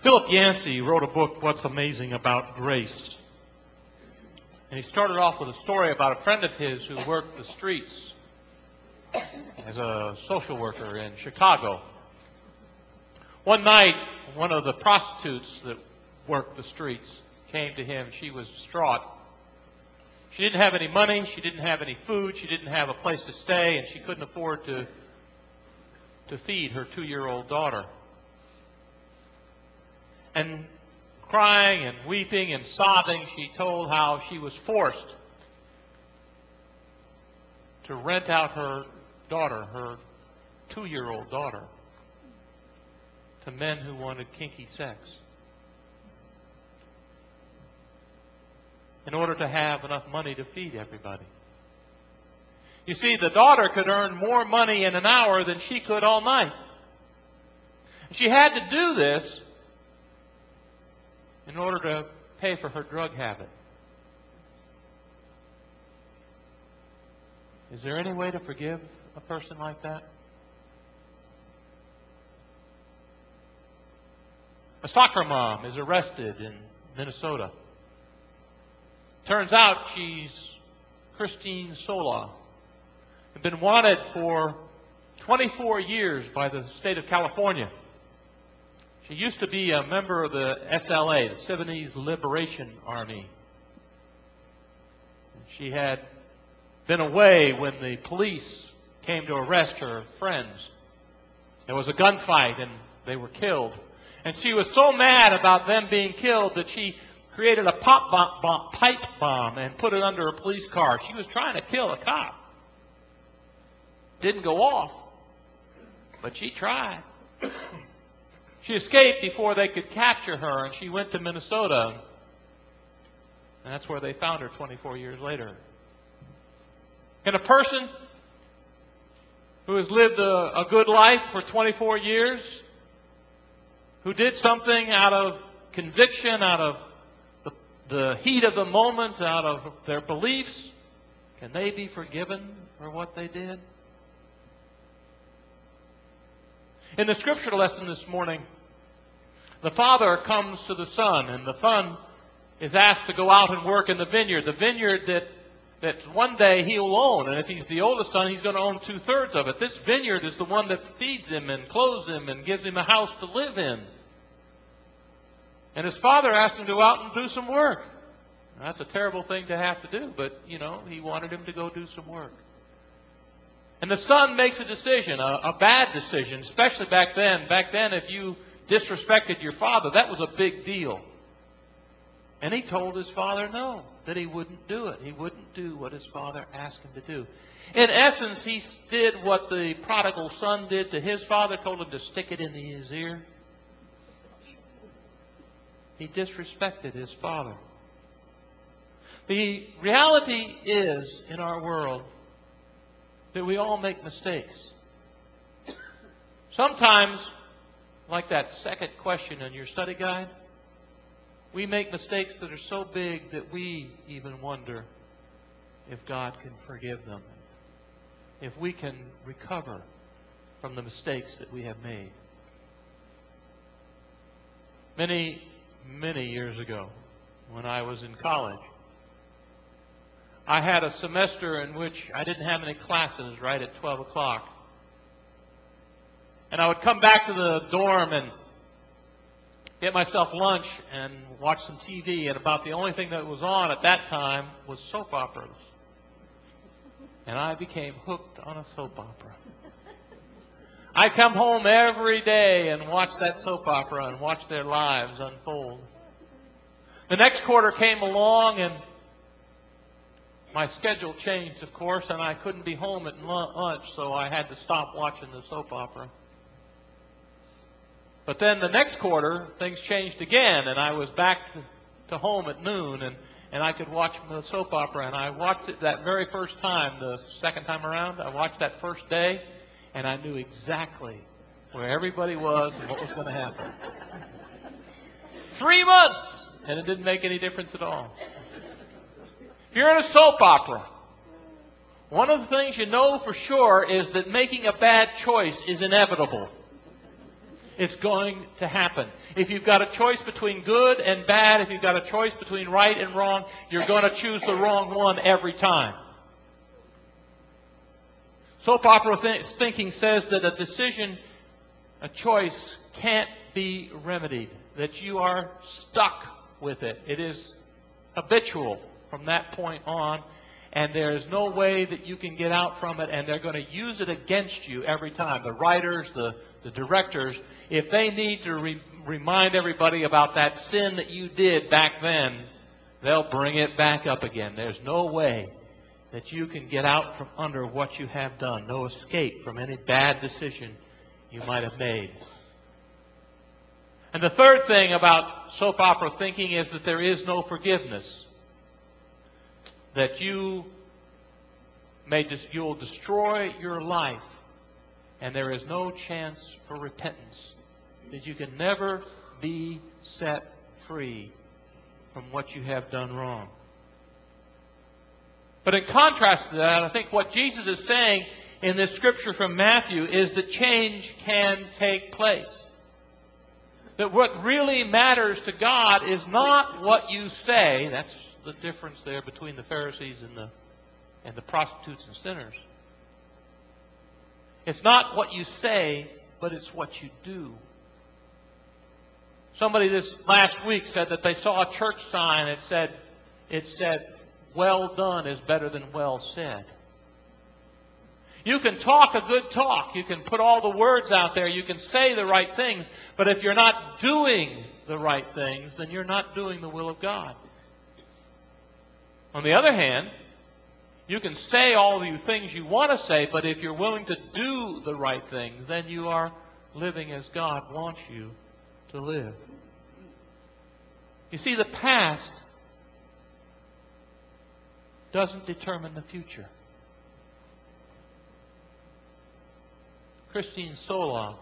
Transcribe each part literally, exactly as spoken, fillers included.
Philip Yancey wrote a book, What's Amazing About Grace. And he started off with a story about a friend of his who worked the streets as a social worker in Chicago. One night, one of the prostitutes that worked the streets came to him. She was distraught. She didn't have any money. She didn't have any food. She didn't have a place to stay, and she couldn't afford to, to feed her two-year-old daughter. And crying and weeping and sobbing, she told how she was forced to rent out her daughter, her two-year-old daughter, to men who wanted kinky sex in order to have enough money to feed everybody. You see, the daughter could earn more money in an hour than she could all night. She had to do this in order to pay for her drug habit. Is there any way to forgive a person like that? A soccer mom is arrested in Minnesota. Turns out she's Christine Sola, and been wanted for twenty-four years by the state of California. She used to be a member of the S L A, the Sudanese Liberation Army. She had been away when the police came to arrest her friends. There was a gunfight and they were killed. And she was so mad about them being killed that she created a pop bomb, bomb, pipe bomb and put it under a police car. She was trying to kill a cop. Didn't go off, but she tried. She escaped before they could capture her, and she went to Minnesota. And that's where they found her twenty-four years later. Can a person who has lived a, a good life for twenty-four years, who did something out of conviction, out of the, the heat of the moment, out of their beliefs, can they be forgiven for what they did? In the scripture lesson this morning, the father comes to the son, and the son is asked to go out and work in the vineyard, the vineyard that, that one day he'll own. And if he's the oldest son, he's going to own two-thirds of it. This vineyard is the one that feeds him and clothes him and gives him a house to live in. And his father asked him to go out and do some work. Now, that's a terrible thing to have to do, but, you know, he wanted him to go do some work. And the son makes a decision, a, a bad decision, especially back then. Back then, if you disrespected your father, that was a big deal. And he told his father no, that he wouldn't do it. He wouldn't do what his father asked him to do. In essence, he did what the prodigal son did to his father, told him to stick it in his ear. He disrespected his father. The reality is, in our world, that we all make mistakes. Sometimes, like that second question in your study guide, we make mistakes that are so big that we even wonder if God can forgive them, if we can recover from the mistakes that we have made. Many, many years ago, when I was in college, I had a semester in which I didn't have any classes right at twelve o'clock. And I would come back to the dorm and get myself lunch and watch some T V. And about the only thing that was on at that time was soap operas. And I became hooked on a soap opera. I'd come home every day and watch that soap opera and watch their lives unfold. The next quarter came along and my schedule changed, of course, and I couldn't be home at lunch, so I had to stop watching the soap opera. But then the next quarter, things changed again, and I was back to, to home at noon, and, and I could watch the soap opera. And I watched it that very first time, the second time around. I watched that first day, and I knew exactly where everybody was and what was going to happen. Three months, and it didn't make any difference at all. If you're in a soap opera, one of the things you know for sure is that making a bad choice is inevitable. it's going to happen. If you've got a choice between good and bad, if you've got a choice between right and wrong, you're going to choose the wrong one every time. Soap opera th- thinking says that a decision, a choice, can't be remedied, that you are stuck with it. It is habitual from that point on, and there is no way that you can get out from it, and they're going to use it against you every time. The writers, the, the directors, if they need to re- remind everybody about that sin that you did back then, they'll bring it back up again. There's no way that you can get out from under what you have done. No escape from any bad decision you might have made. And the third thing about soap opera thinking is that there is no forgiveness. That you may dis- you'll destroy your life, and there is no chance for repentance. That you can never be set free from what you have done wrong. But in contrast to that, I think what Jesus is saying in this scripture from Matthew is that change can take place. That what really matters to God is not what you say. That's the difference there between the Pharisees and the, and the prostitutes and sinners. It's not what you say, but it's what you do. Somebody this last week said that they saw a church sign that said, it said, "Well done is better than well said." You can talk a good talk. You can put all the words out there. You can say the right things. But if you're not doing the right things, then you're not doing the will of God. On the other hand, you can say all the things you want to say, but if you're willing to do the right things, then you are living as God wants you to live. You see, the past doesn't determine the future. Christine Sola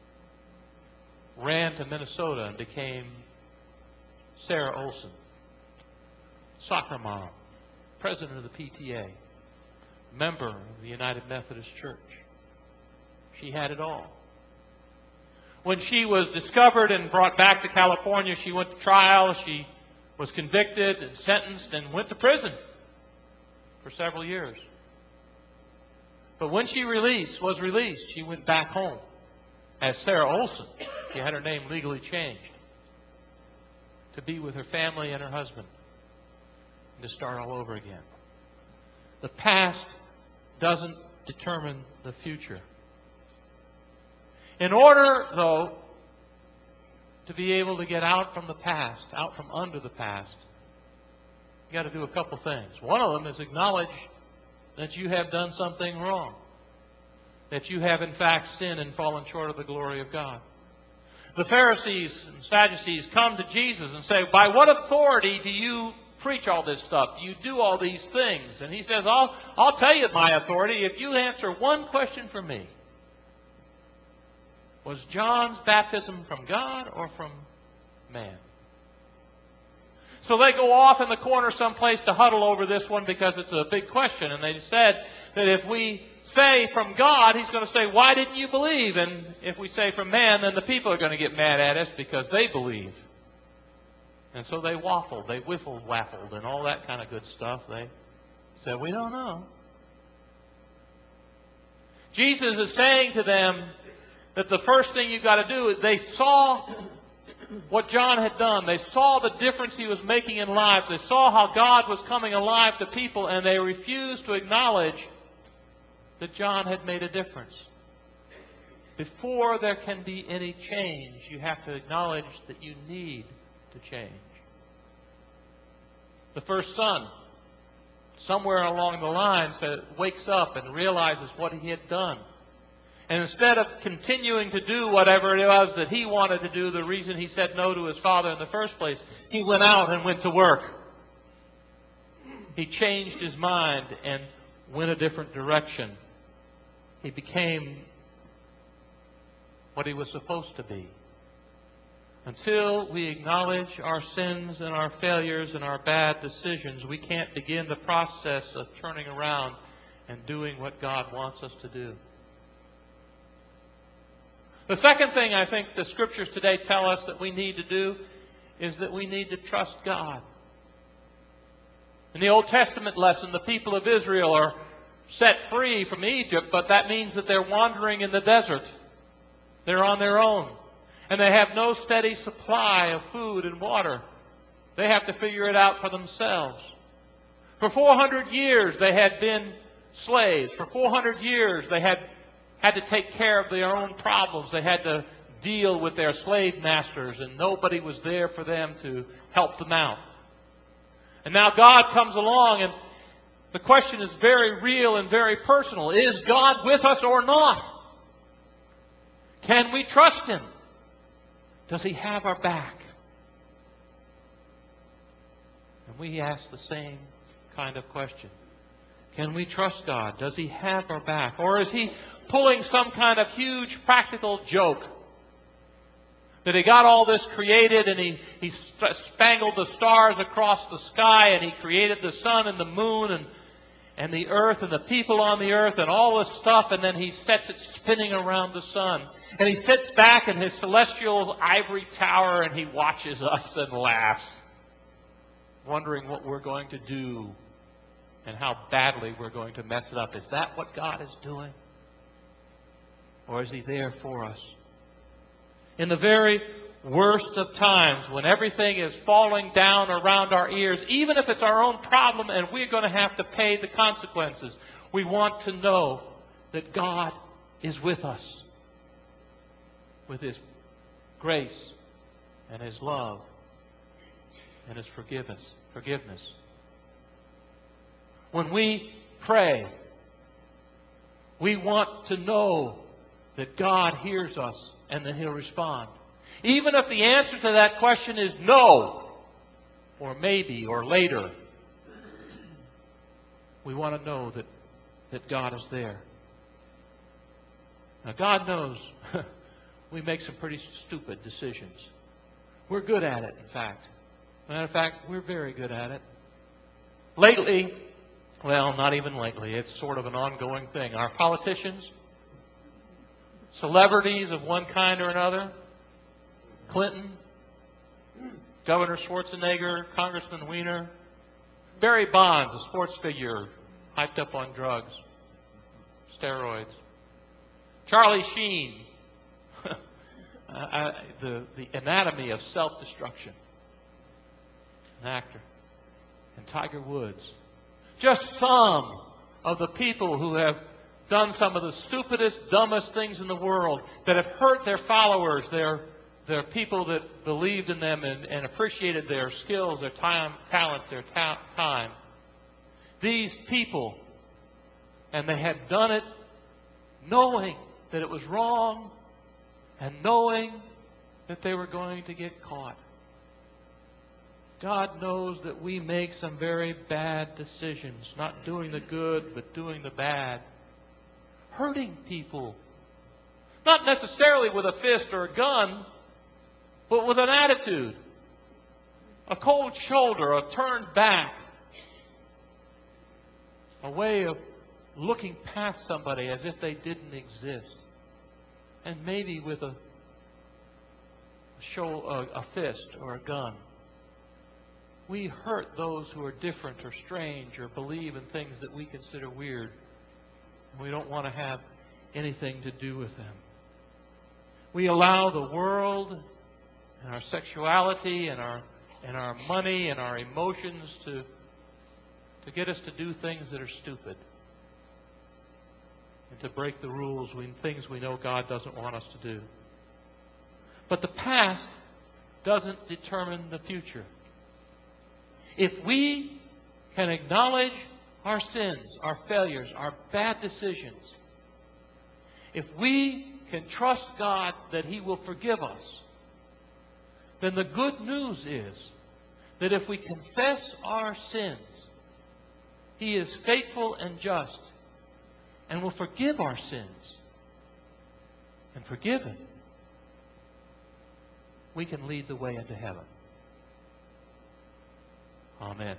ran to Minnesota and became Sarah Olson, soccer mom, president of the P T A, member of the United Methodist Church. She had it all. When she was discovered and brought back to California, she went to trial. She was convicted and sentenced and went to prison for several years. But when she released, was released, she went back home as Sarah Olson. She had her name legally changed to be with her family and her husband and to start all over again. The past doesn't determine the future. In order, though, to be able to get out from the past, out from under the past, you got to do a couple things. One of them is acknowledge that you have done something wrong. That you have in fact sinned and fallen short of the glory of God. The Pharisees and Sadducees come to Jesus and say, "By what authority do you preach all this stuff? Do you do all these things?" And he says, I'll, I'll tell you my authority if you answer one question for me. Was John's baptism from God or from man? So they go off in the corner someplace to huddle over this one because it's a big question. And they said that if we say from God, he's going to say, "Why didn't you believe?" And if we say from man, then the people are going to get mad at us because they believe. And so they waffled, they whiffled, waffled, and all that kind of good stuff. They said, "We don't know." Jesus is saying to them that the first thing you've got to do is they saw what John had done. They saw the difference he was making in lives. They saw how God was coming alive to people, and they refused to acknowledge that John had made a difference. Before there can be any change, you have to acknowledge that you need to change. The first son, somewhere along the line, said, wakes up and realizes what he had done. And instead of continuing to do whatever it was that he wanted to do, the reason he said no to his father in the first place, he went out and went to work. He changed his mind and went a different direction. He became what he was supposed to be. Until we acknowledge our sins and our failures and our bad decisions, we can't begin the process of turning around and doing what God wants us to do. The second thing I think the Scriptures today tell us that we need to do is that we need to trust God. In the Old Testament lesson, the people of Israel are set free from Egypt, but that means that they're wandering in the desert. They're on their own. And they have no steady supply of food and water. They have to figure it out for themselves. For four hundred years they had been slaves. For four hundred years they had had to take care of their own problems. They had to deal with their slave masters, and nobody was there for them to help them out. And now God comes along, and the question is very real and very personal. Is God with us or not? Can we trust Him? Does He have our back? And we ask the same kind of question. Can we trust God? Does He have our back? Or is He pulling some kind of huge practical joke? That He got all this created, and He, he spangled the stars across the sky, and He created the sun and the moon and, and the earth and the people on the earth and all this stuff, and then He sets it spinning around the sun. And He sits back in His celestial ivory tower and He watches us and laughs, wondering what we're going to do and how badly we're going to mess it up. Is that what God is doing? Or is He there for us? In the very worst of times, when everything is falling down around our ears, even if it's our own problem and we're going to have to pay the consequences, we want to know that God is with us, with His grace and His love and His forgiveness. forgiveness. When we pray, we want to know that God hears us and that He'll respond. Even if the answer to that question is no, or maybe, or later, we want to know that, that God is there. Now, God knows we make some pretty stupid decisions. We're good at it, in fact. Matter of fact, we're very good at it. Lately, well, not even lately, it's sort of an ongoing thing. Our politicians, celebrities of one kind or another, Clinton, Governor Schwarzenegger, Congressman Weiner, Barry Bonds, a sports figure, hyped up on drugs, steroids, Charlie Sheen, I, the, the anatomy of self-destruction, an actor, and Tiger Woods. Just some of the people who have done some of the stupidest, dumbest things in the world, that have hurt their followers, their, their people that believed in them and, and appreciated their skills, their time, talents, their ta- time. These people, and they had done it knowing that it was wrong and knowing that they were going to get caught. God knows that we make some very bad decisions, not doing the good, but doing the bad. Hurting people. Not necessarily with a fist or a gun, but with an attitude. A cold shoulder, a turned back. A way of looking past somebody as if they didn't exist. And maybe with a, show, a, a fist or a gun. We hurt those who are different or strange or believe in things that we consider weird. We don't want to have anything to do with them. We allow the world and our sexuality and our and our money and our emotions to, to get us to do things that are stupid. And to break the rules, we, things we know God doesn't want us to do. But the past doesn't determine the future. If we can acknowledge our sins, our failures, our bad decisions, if we can trust God that He will forgive us, then the good news is that if we confess our sins, He is faithful and just and will forgive our sins. And forgiven, we can lead the way into heaven. Amen.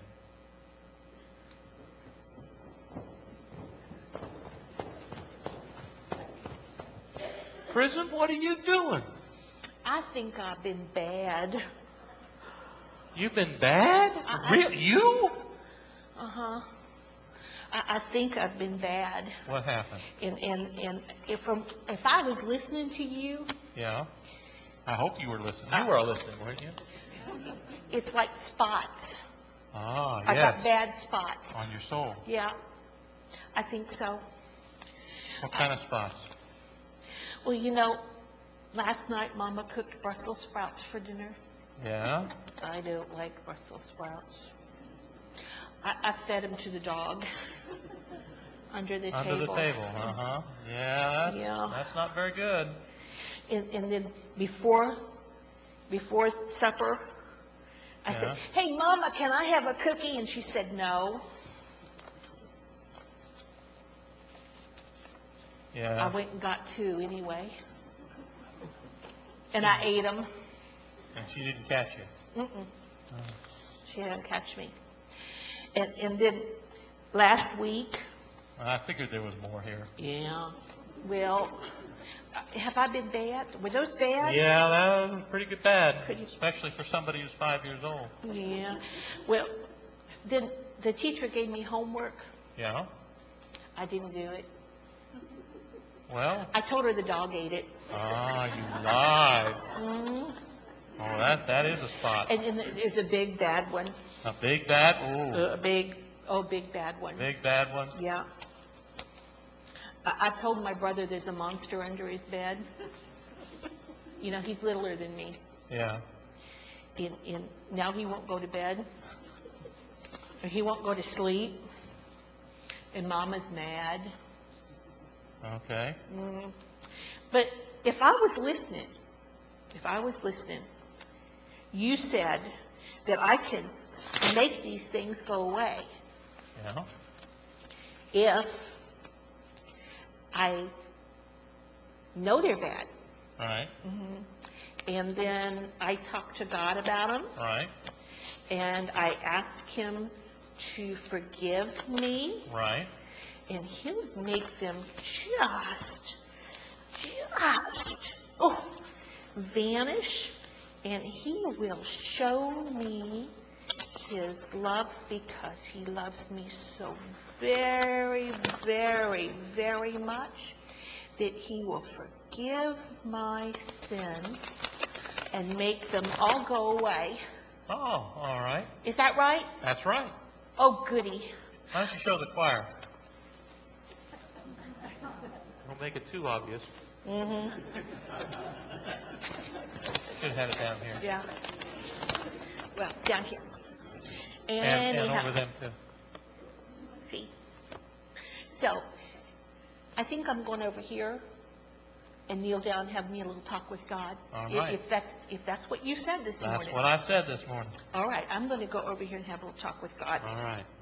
Prison? What are you doing? I think I've been bad. You've been bad? I, Really? You? Uh-huh. I, I think I've been bad. What happened? And, and, and if, from, if I was listening to you, Yeah. I hope you were listening. You were listening, weren't you? it's like spots. Ah, I yes. got bad spots. On your soul. Yeah, I think so. What kind of spots? Well, you know, last night Mama cooked Brussels sprouts for dinner. Yeah? I don't like Brussels sprouts. I, I fed them to the dog under the Under table. the table, uh-huh. Yeah, that's, Yeah. that's not very good. And, and then before, before supper, I Yeah. said, "Hey, Mama, can I have a cookie?" And she said, "No." Yeah. I went and got two anyway. And I ate them. And she didn't catch you. Mm-mm. She didn't catch me. And, and then last week, I figured there was more here. yeah, well, have I been bad? Were those bad? Yeah, that was pretty good bad, Pretty- especially for somebody who's five years old. Yeah. Well, then the teacher gave me homework. Yeah. I didn't do it. Well, I told her the dog ate it. ah, you lied. Mm. Oh, that that is a spot. And, and there's a big bad one. A big bad. Uh, Ooh, A big, oh, big bad one. big bad one. Yeah. I, I told my brother there's a monster under his bed. You know, he's littler than me. Yeah. And, and now he won't go to bed. Or he won't go to sleep. And Mama's mad. Okay. Mm. But if I was listening, if I was listening, you said that I can make these things go away Yeah. if I know they're bad. All right. And then I talk to God about them, All right. and I ask Him to forgive me, Right. and He'll make them just, just, oh, vanish, and He will show me His love because He loves me so very, very, very much that He will forgive my sins and make them all go away. Oh, all right. Is that right? That's right. Oh, goody. Why don't you show the choir? Don't make it too obvious. Mm-hmm. Should have had it down here. Yeah. Well, down here. And, And, and anyhow, over them too. see. So, I think I'm going over here and kneel down and have me a little talk with God. All If- right. If that's if that's what you said this That's morning. what I said this morning. All right, I'm going to go over here and have a little talk with God. All right.